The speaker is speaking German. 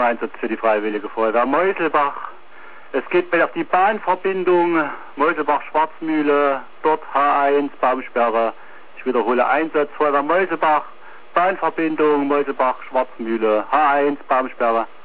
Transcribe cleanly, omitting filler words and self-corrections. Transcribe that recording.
Einsatz für die Freiwillige Feuerwehr Meuselbach. Es geht auf die Bahnverbindung Meuselbach-Schwarzmühle, dort H1 Baumsperre. Ich wiederhole, Einsatz Feuerwehr Meuselbach, Bahnverbindung Meuselbach-Schwarzmühle, H1 Baumsperre.